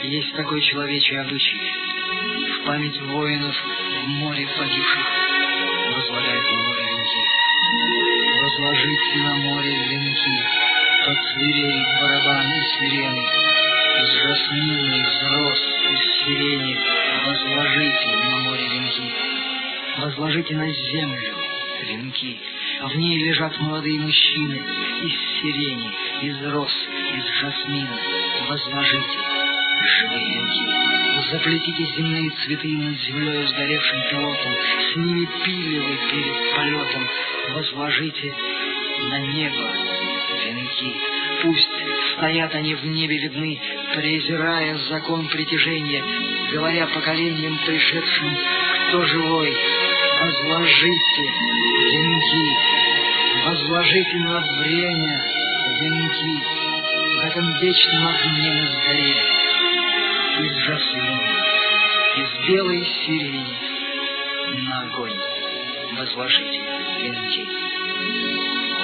Есть такой человечий обычай. В память воинов в море погибших возлагает на море венки. Возложите на море венки, под свирель, барабан и сирены, из жасмина, из роз, из сирени. Возложите на море венки. Возложите на землю венки. В ней лежат молодые мужчины из сирени, из роз, из жасмина. Возложите живые венки. Заплетите земные цветы над землей сгоревшим пилотом, с ними пилевой перед полетом. Возложите на небо венки. Пусть стоят они в небе видны, презирая закон притяжения, говоря поколениям пришедшим, кто живой. Возложите венки. Возложите на время венки. В этом вечном огне на сгоре, из жасмина, из белой сирени, на огонь возложите венки.